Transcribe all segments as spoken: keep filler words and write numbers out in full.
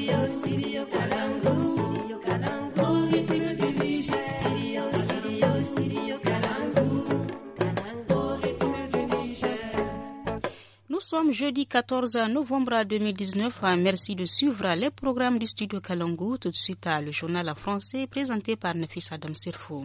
Stereo, stereo Kalangu, stereo Kalangu, rythme du Niger. Stereo, stereo, stereo Kalangu, Kalangu, rythme du Niger. Nous sommes jeudi quatorze novembre deux mille dix-neuf. Merci de suivre les programmes du studio Kalangu. Tout de suite, le journal français présenté par Nafis Adam Sirfou.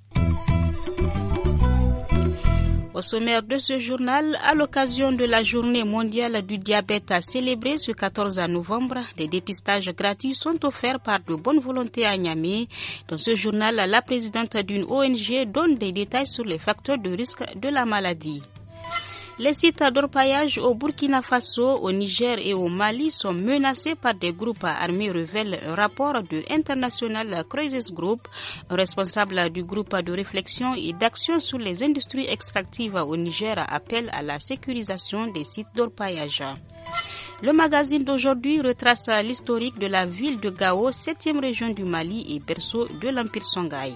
Au sommaire de ce journal, à l'occasion de la journée mondiale du diabète célébrée ce quatorze novembre, des dépistages gratuits sont offerts par de bonnes volontés à Niamey. Dans ce journal, la présidente d'une O N G donne des détails sur les facteurs de risque de la maladie. Les sites d'orpaillage au Burkina Faso, au Niger et au Mali sont menacés par des groupes armés, révèle un rapport de International Crisis Group. Un responsable du groupe de réflexion et d'action sur les industries extractives au Niger appelle à la sécurisation des sites d'orpaillage. Le magazine d'aujourd'hui retrace l'historique de la ville de Gao, septième région du Mali et berceau de l'Empire Songhai.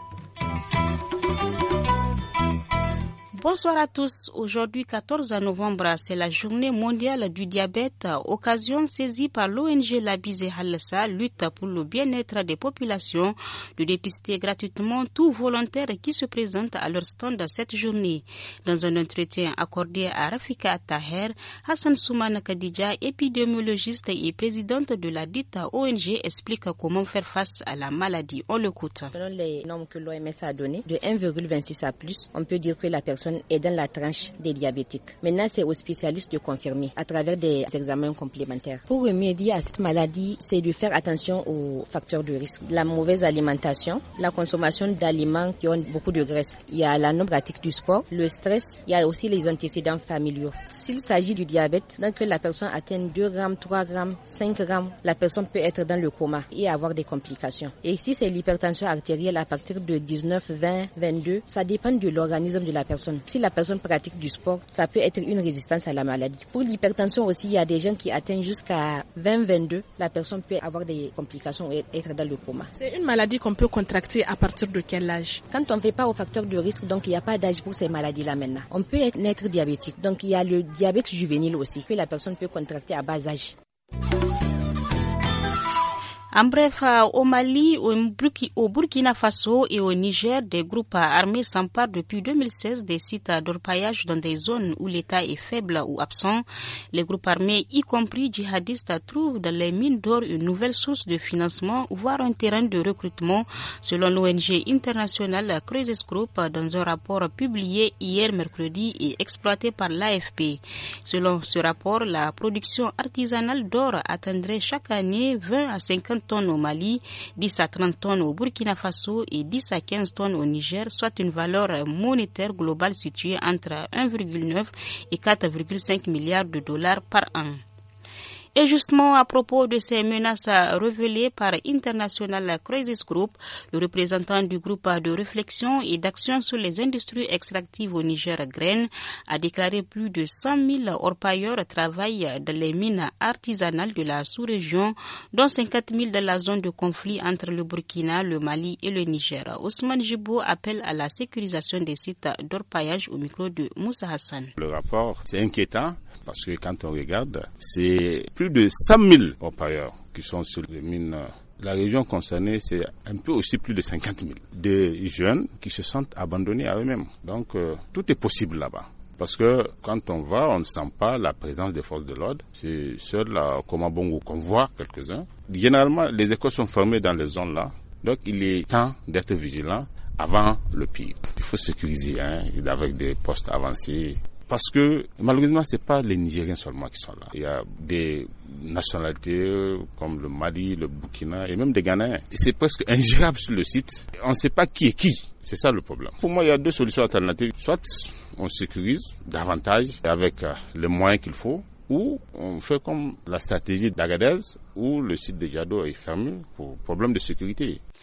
Bonsoir à tous. Aujourd'hui, quatorze novembre, c'est la journée mondiale du diabète, occasion saisie par l'O N G Labizé Halassa, lutte pour le bien-être des populations, de dépister gratuitement tout volontaire qui se présente à leur stand cette journée. Dans un entretien accordé à Rafika Taher, Hassan Soumana Kadija, épidémiologiste et présidente de la dite O N G, explique comment faire face à la maladie. On l'écoute. Selon les normes que l'O M S a données, de un virgule vingt-six à plus, on peut dire que la personne est dans la tranche des diabétiques. Maintenant, c'est aux spécialistes de confirmer à travers des examens complémentaires. Pour remédier à cette maladie, c'est de faire attention aux facteurs de risque. La mauvaise alimentation, la consommation d'aliments qui ont beaucoup de graisse. Il y a la non-pratique du sport, le stress, il y a aussi les antécédents familiaux. S'il s'agit du diabète, donc que la personne atteint deux grammes, trois grammes, cinq grammes, la personne peut être dans le coma et avoir des complications. Et si c'est l'hypertension artérielle à partir de dix-neuf, vingt, vingt-deux, ça dépend de l'organisme de la personne. Si la personne pratique du sport, ça peut être une résistance à la maladie. Pour l'hypertension aussi, il y a des gens qui atteignent jusqu'à vingt vingt-deux. La personne peut avoir des complications et être dans le coma. C'est une maladie qu'on peut contracter à partir de quel âge? Quand on ne fait pas aux facteurs de risque, donc il n'y a pas d'âge pour ces maladies-là maintenant. On peut être naître diabétique. Donc il y a le diabète juvénile aussi, que la personne peut contracter à bas âge. En bref, au Mali, au Burkina Faso et au Niger, des groupes armés s'emparent depuis deux mille seize des sites d'orpaillage dans des zones où l'État est faible ou absent. Les groupes armés, y compris djihadistes, trouvent dans les mines d'or une nouvelle source de financement, voire un terrain de recrutement, selon l'O N G International Crisis Group dans un rapport publié hier mercredi et exploité par l'A F P. Selon ce rapport, la production artisanale d'or atteindrait chaque année vingt à cinquante tonnes au Mali, dix à trente tonnes au Burkina Faso et dix à quinze tonnes au Niger, soit une valeur monétaire globale située entre un virgule neuf et quatre virgule cinq milliards de dollars par an. Et justement, à propos de ces menaces révélées par International Crisis Group, le représentant du groupe de réflexion et d'action sur les industries extractives au Niger, Graine, a déclaré plus de cent mille orpailleurs travaillent dans les mines artisanales de la sous-région, dont cinquante mille dans la zone de conflit entre le Burkina, le Mali et le Niger. Ousmane Jibo appelle à la sécurisation des sites d'orpaillage au micro de Moussa Hassan. Le rapport, c'est inquiétant parce que quand on regarde, c'est plus de cent mille orpailleurs qui sont sur les mines. La région concernée, c'est un peu aussi plus de cinquante mille. Des jeunes qui se sentent abandonnés à eux-mêmes. Donc, euh, tout est possible là-bas. Parce que quand on va, on ne sent pas la présence des forces de l'ordre. C'est seul à Komabongo qu'on voit quelques-uns. Généralement, les écoles sont fermées dans les zones là. Donc, il est temps d'être vigilant avant le pire. Il faut sécuriser, hein, avec des postes avancés. Parce que malheureusement, c'est pas les Nigériens seulement qui sont là. Il y a des nationalités comme le Mali, le Burkina et même des Ghanéens. Et c'est presque ingérable sur le site. On ne sait pas qui est qui. C'est ça le problème. Pour moi, il y a deux solutions alternatives. Soit on sécurise davantage avec les moyens qu'il faut, ou on fait comme la stratégie d'Agadez où le site de Diado est fermé pour problème de sécurité.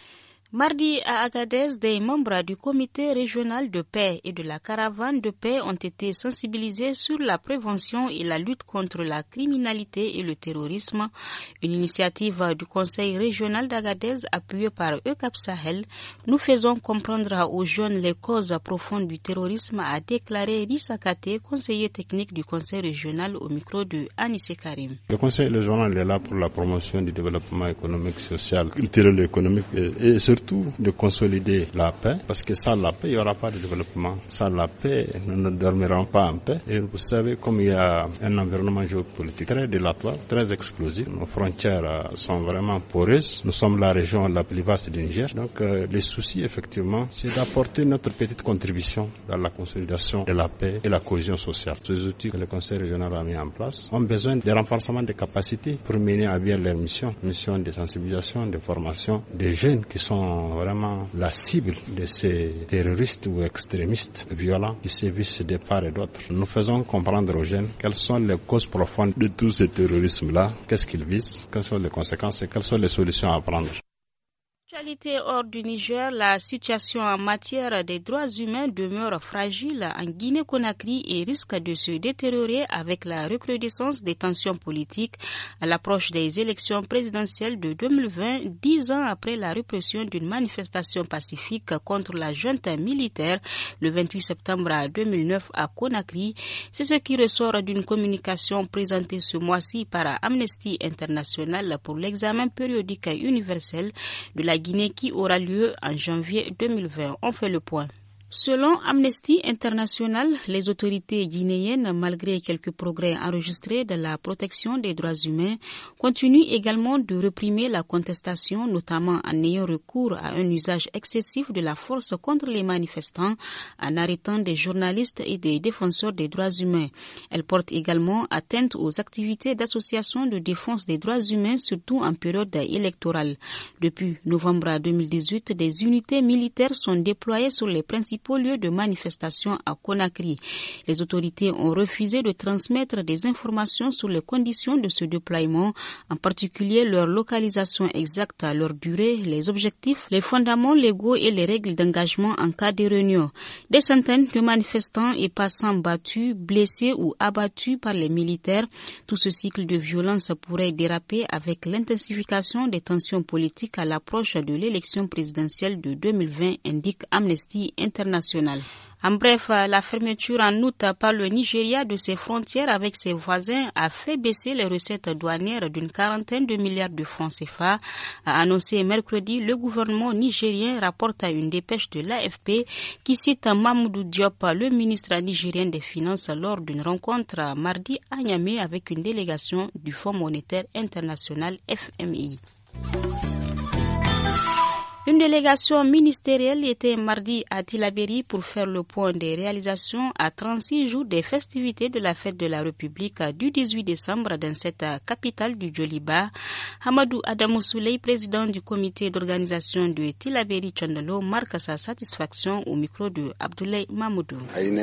Mardi, à Agadez, des membres du comité régional de paix et de la caravane de paix ont été sensibilisés sur la prévention et la lutte contre la criminalité et le terrorisme. Une initiative du conseil régional d'Agadez appuyée par E C A P Sahel. Nous faisons comprendre aux jeunes les causes profondes du terrorisme, a déclaré Rissa Kate, conseiller technique du conseil régional au micro de Anissé Karim. Le conseil régional est là pour la promotion du développement économique, social, culturel et économique et, et surtout de consolider la paix, parce que sans la paix, il n'y aura pas de développement. Sans la paix, nous ne dormirons pas en paix. Et vous savez, comme il y a un environnement géopolitique très délatoire, très explosif, nos frontières sont vraiment poreuses. Nous sommes la région la plus vaste du Niger. Donc, euh, les soucis, effectivement, c'est d'apporter notre petite contribution dans la consolidation de la paix et la cohésion sociale. Ces outils que le conseil régional a mis en place ont besoin de renforcement des capacités pour mener à bien leur mission. Mission de sensibilisation, de formation des jeunes qui sont vraiment la cible de ces terroristes ou extrémistes violents qui sévissent de part et d'autre. Nous faisons comprendre aux jeunes quelles sont les causes profondes de tout ce terrorisme-là, qu'est-ce qu'ils visent, quelles sont les conséquences et quelles sont les solutions à prendre. Actualité hors du Niger, la situation en matière des droits humains demeure fragile en Guinée-Conakry et risque de se détériorer avec la recrudescence des tensions politiques à l'approche des élections présidentielles de deux mille vingt, dix ans après la répression d'une manifestation pacifique contre la junte militaire le vingt-huit septembre deux mille neuf à Conakry. C'est ce qui ressort d'une communication présentée ce mois-ci par Amnesty International pour l'examen périodique universel de la Guinée qui aura lieu en janvier deux mille vingt. On fait le point. Selon Amnesty International, les autorités guinéennes, malgré quelques progrès enregistrés dans la protection des droits humains, continuent également de réprimer la contestation, notamment en ayant recours à un usage excessif de la force contre les manifestants, en arrêtant des journalistes et des défenseurs des droits humains. Elle porte également atteinte aux activités d'associations de défense des droits humains, surtout en période électorale. Depuis novembre deux mille dix-huit, des unités militaires sont déployées sur les principaux lieux de manifestation à Conakry. Les autorités ont refusé de transmettre des informations sur les conditions de ce déploiement, en particulier leur localisation exacte, leur durée, les objectifs, les fondements légaux et les règles d'engagement en cas de réunion. Des centaines de manifestants et passants battus, blessés ou abattus par les militaires. Tout ce cycle de violence pourrait déraper avec l'intensification des tensions politiques à l'approche de l'élection présidentielle de deux mille vingt, indique Amnesty International. En bref, la fermeture en août par le Nigeria de ses frontières avec ses voisins a fait baisser les recettes douanières d'une quarantaine de milliards de francs C F A, a annoncé mercredi le gouvernement nigérien, rapporte à une dépêche de l'A F P qui cite Mamoudou Diop, le ministre nigérien des Finances, lors d'une rencontre mardi à Niamey avec une délégation du Fonds monétaire international F M I. Une délégation ministérielle était mardi à Tillabéri pour faire le point des réalisations à trente-six jours des festivités de la fête de la République du dix-huit décembre dans cette capitale du Djoliba. Hamadou Adamou Souley, président du comité d'organisation de Tillabéri Tchondalo, marque sa satisfaction au micro de Abdoulaye Mamoudou.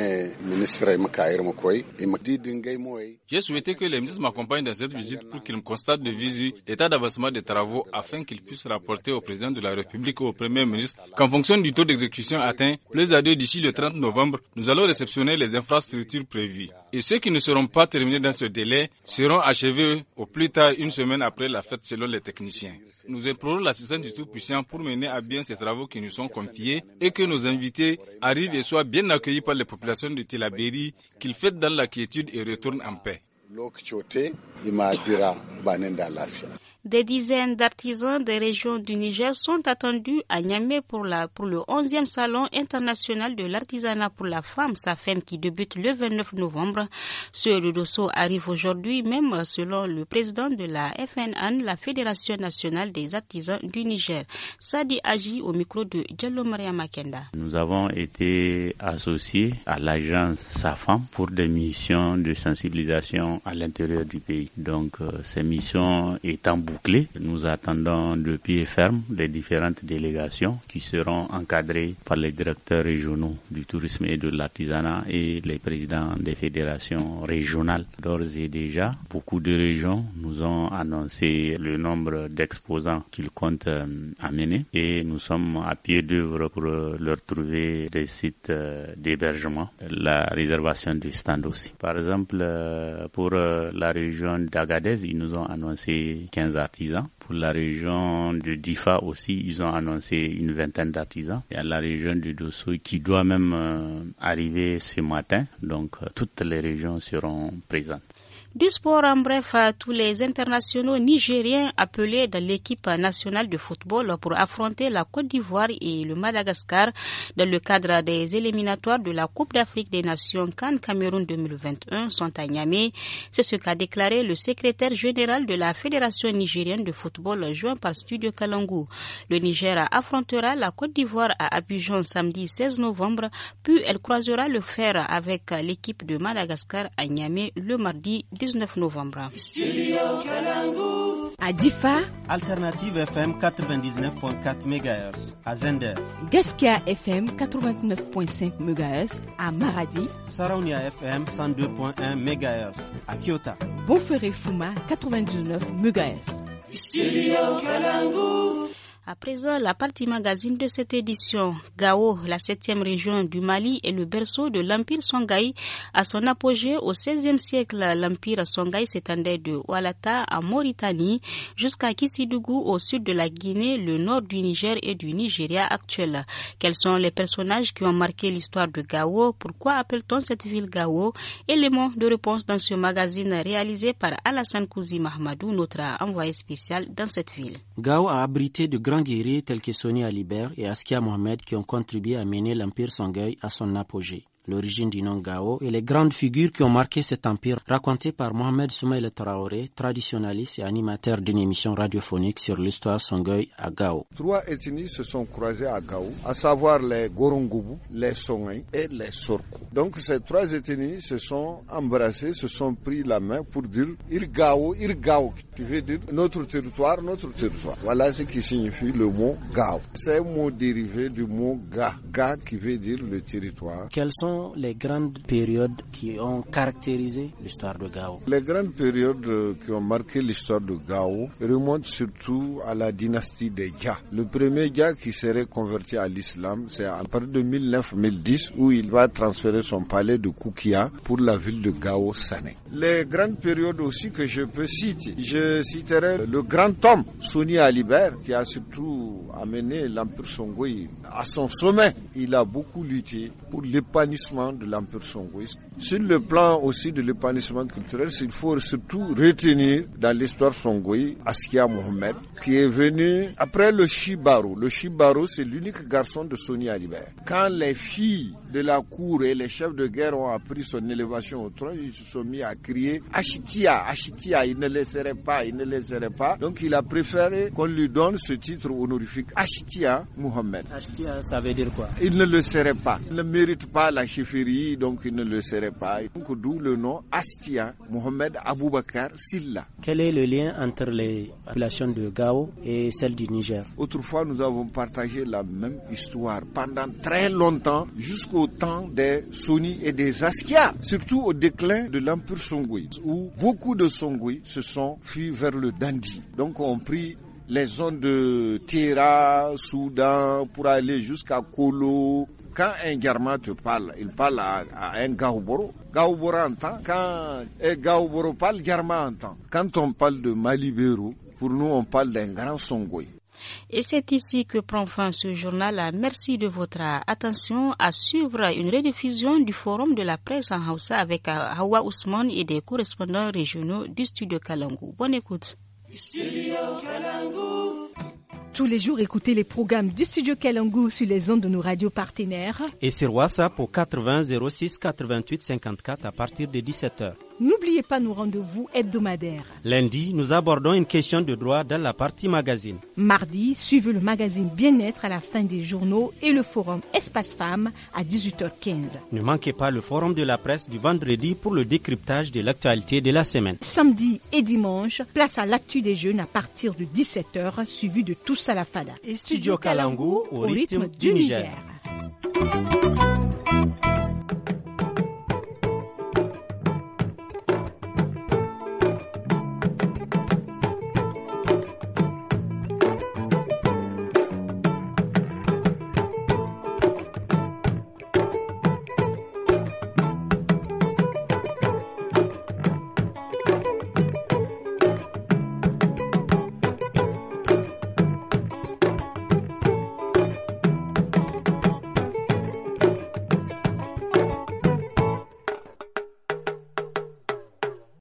J'ai souhaité que les ministres m'accompagnent dans cette visite pour qu'ils me constatent de visu l'état d'avancement des travaux afin qu'ils puissent rapporter au président de la République, au Premier ministre, qu'en fonction du taux d'exécution atteint, plus à deux d'ici le trente novembre, nous allons réceptionner les infrastructures prévues. Et ceux qui ne seront pas terminés dans ce délai seront achevés au plus tard une semaine après la fête selon les techniciens. Nous implorons l'assistance du Tout-Puissant pour mener à bien ces travaux qui nous sont confiés et que nos invités arrivent et soient bien accueillis par les populations de Tillabéri, qu'ils fêtent dans la quiétude et retournent en paix. Des dizaines d'artisans des régions du Niger sont attendus à Niamey pour, la, pour le onzième Salon international de l'artisanat pour la femme, SAFEM, qui débute le vingt-neuf novembre. Ceux de Dosso arrivent aujourd'hui, même selon le président de la F N A N, la Fédération nationale des artisans du Niger. Sadi Agi au micro de Diallo Maria Makenda. Nous avons été associés à l'agence SAFEM pour des missions de sensibilisation à l'intérieur du pays. Donc, euh, ces missions étant bouclées bouclée. Nous attendons de pied ferme les différentes délégations qui seront encadrées par les directeurs régionaux du tourisme et de l'artisanat et les présidents des fédérations régionales. D'ores et déjà, beaucoup de régions nous ont annoncé le nombre d'exposants qu'ils comptent euh, amener et nous sommes à pied d'œuvre pour euh, leur trouver des sites euh, d'hébergement, la réservation du stand aussi. Par exemple, euh, pour euh, la région d'Agadez, ils nous ont annoncé quinze artisans. Pour la région de Difa aussi, ils ont annoncé une vingtaine d'artisans. Il y a la région de Dosso qui doit même euh, arriver ce matin. Donc, euh, toutes les régions seront présentes. Du sport en bref, tous les internationaux nigériens appelés dans l'équipe nationale de football pour affronter la Côte d'Ivoire et le Madagascar dans le cadre des éliminatoires de la Coupe d'Afrique des Nations CAN Cameroun deux mille vingt et un sont à Niamey. C'est ce qu'a déclaré le secrétaire général de la Fédération nigérienne de football joint par Studio Kalangu. Le Niger affrontera la Côte d'Ivoire à Abidjan samedi seize novembre, puis elle croisera le fer avec l'équipe de Madagascar à Niamey le mardi dix-neuf novembre. À Difa, Alternative F M quatre-vingt-dix-neuf virgule quatre mégahertz. À Zender, Gaskia F M quatre-vingt-neuf virgule cinq mégahertz. À Maradi, Saraunia F M cent deux virgule un mégahertz. À Kyoto, Bonferré Fuma quatre-vingt-dix-neuf mégahertz. À présent, la partie magazine de cette édition. Gao, la septième région du Mali, est le berceau de l'Empire Songhai. À son apogée au seizième siècle, l'Empire Songhai s'étendait de Oualata en Mauritanie jusqu'à Kissidougou au sud de la Guinée, le nord du Niger et du Nigeria actuel. Quels sont les personnages qui ont marqué l'histoire de Gao? Pourquoi appelle-t-on cette ville Gao? Élément de réponse dans ce magazine réalisé par Alassane Kouzi Mahamadou, notre envoyé spécial dans cette ville. Gao a abrité de grands guerriers tels que Soni Alibert et Askia Mohamed qui ont contribué à mener l'empire Songhai à son apogée. L'origine du nom Gao et les grandes figures qui ont marqué cet empire, racontées par Mohamed Soumaïla Traoré, traditionnaliste et animateur d'une émission radiophonique sur l'histoire Songhai à Gao. Trois ethnies se sont croisées à Gao, à savoir les Gorongoubou, les Songhai et les Sorko. Donc ces trois ethnies se sont embrassées, se sont pris la main pour dire Irgao, Irgao, qui veut dire notre territoire, notre territoire. Voilà ce qui signifie le mot Gao. C'est un mot dérivé du mot Ga, Ga qui veut dire le territoire. Quels sont les grandes périodes qui ont caractérisé l'histoire de Gao? Les grandes périodes qui ont marqué l'histoire de Gao remontent surtout à la dynastie des Dja. Le premier Dja qui serait converti à l'islam, c'est à partir de mille neuf cent dix où il va transférer son palais de Koukia pour la ville de Gao Sané. Les grandes périodes aussi que je peux citer, je citerai le grand homme Soni Alibert qui a surtout amené l'empire Songhai à son sommet. Il a beaucoup lutté pour l'épanouissement de l'empire Songhai. Sur le plan aussi de l'épanouissement culturel, il faut surtout retenir dans l'histoire Songhai Askia Mohamed qui est venu après le Shibaro. Le Shibaro, c'est l'unique garçon de Soni Alibert. Quand les filles de la cour et les chefs de guerre ont appris son élévation au trône, ils se sont mis à crier Achitia, Achitia, il ne laisserait pas, il ne laisserait pas. Donc il a préféré qu'on lui donne ce titre honorifique, Achitia Mohamed. Achitia, ça veut dire quoi? Il ne le serait pas. Il ne mérite pas la chefferie, donc il ne le serait pas. Donc d'où le nom Astia Mohamed Aboubakar Silla. Quel est le lien entre les populations de Gao et celles du Niger? Autrefois, nous avons partagé la même histoire pendant très longtemps, jusqu'au temps des Soni et des Askia, surtout au déclin de l'empire Songhai, où beaucoup de Songhai se sont fuis vers le Dandi. Donc on pris les zones de Tera, Soudan, pour aller jusqu'à Kolo. Quand un Germain te parle, il parle à, à un Gaouboro. Gaouboro entend. Quand un Gaouboro parle, Germain entend. Quand on parle de Malibéro, pour nous, on parle d'un grand Songhai. Et c'est ici que prend fin ce journal. Merci de votre attention. À suivre une rediffusion du forum de la presse en Hausa avec Hawa Ousmane et des correspondants régionaux du studio Kalangu. Bonne écoute. Tous les jours, écoutez les programmes du studio Kalangu sur les ondes de nos radios partenaires. Et sur WhatsApp au quatre-vingts zéro six quatre-vingt-huit cinquante-quatre à partir de dix-sept heures. N'oubliez pas nos rendez-vous hebdomadaires. Lundi, nous abordons une question de droit dans la partie magazine. Mardi, suivez le magazine Bien-être à la fin des journaux et le forum Espace Femmes à dix-huit heures quinze. Ne manquez pas le forum de la presse du vendredi pour le décryptage de l'actualité de la semaine. Samedi et dimanche, place à l'actu des jeunes à partir de dix-sept heures, suivi de Tous à la Fada. Et Studio Kalangu au rythme du Niger. Niger.